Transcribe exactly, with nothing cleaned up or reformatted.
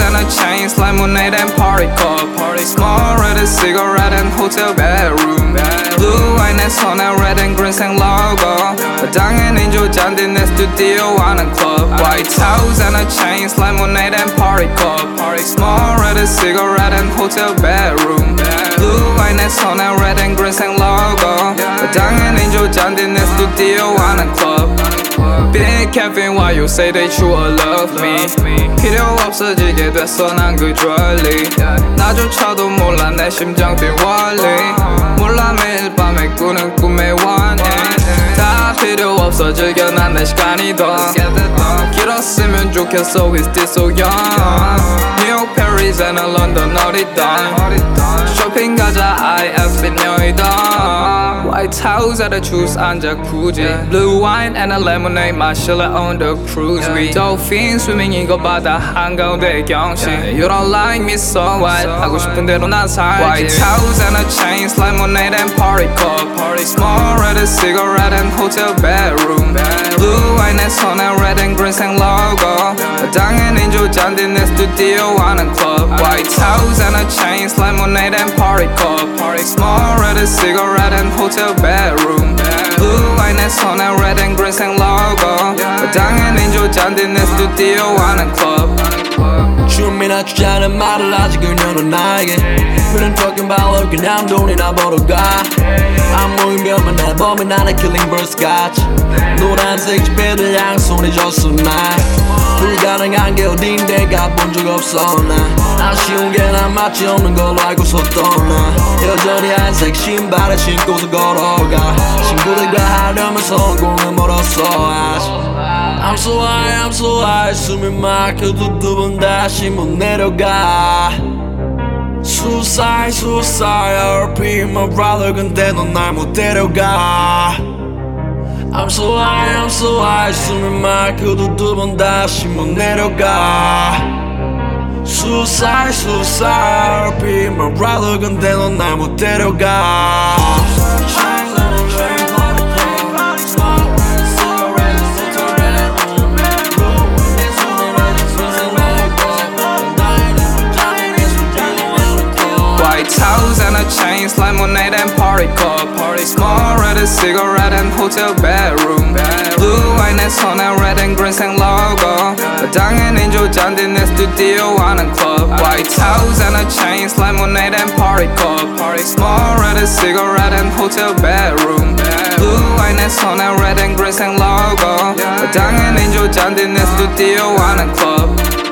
and a chains, lemonade and party cup. Small red a cigarette and hotel bedroom. Blue wine and sun and red and green and logo. 당연히 조잔디 내 studio 하는 club. White house and a chains, lemonade and party cup. Small red a cigarette and hotel bedroom. Blue wine and sun and red and green and logo. 당연히 조잔디 내 studio 하는 club. Big caffeine while you say that you will love me. 필요 없어지게 됐어 난 그저리. 나조차도 몰라 내 심장 빈 원리. 몰라 매일 밤에 꾸는 꿈의 원인. 다 필요 없어 즐겨 난 내 시간이 더 길었으면 좋겠어 Is this so young. 뉴욕, 페리스, and 런던 어디든 쇼핑 가자 I F in 여의도. White house at the juice 앉아 굳이. Blue wine and a lemonade 마실래 on the cruise. We dolphin swimming 이거 바다 한가운데 경치. You don't like me so what 하고 싶은 대로 난 살지. White house and a chains, lemonade and party cup. Small red a cigarette and hotel bedroom. Blue wine and sun and red and green and logo. 당연히 조잔디 내 studio 하는 club. White house and a chains, lemonade and party cup. Small red a cigarette and hotel bedroom. Blue wine and sun and red and green and logo. 당연히 조잔디 내 studio 하는 club. 춤이나 추자는 말을 아직 그녀는 나에게 We're talking about 그냥 돈이나 벌어가 안 모이면 내 범인 나는 killing birds 같이 노란색 지폐들 양손에 줬어 날 불가능한 게 어딘데 가본 적 없어 나 아쉬운 게 난 마치 없는 걸로 알고서 떠나 여전히 한색 신발을 신고서 걸어가 친구들과 하려면 성공은 멀었어 아직 I'm so high, I'm so high 숨이 막혀도 두 번 다시 못 내려가 Suicide, suicide I'll be my brother 근데 넌 날 못 데려가 I'm so high, I'm so high 숨이 막혀도 두 번 다시 못 내려가 Suicide, suicide I'll be my brother 근데 넌 날 못 데려가 White house and a chains, lemonade and party cup. Small red a cigarette and hotel bedroom. Blue wine and sun and red and green and logo. 당연히 조잔디 내 studio 하는 club. White house and a chains, lemonade and party cup. Small red a cigarette and hotel bedroom. Blue wine and sun and red and green and logo. 당연히 조잔디 내 studio 하는 club.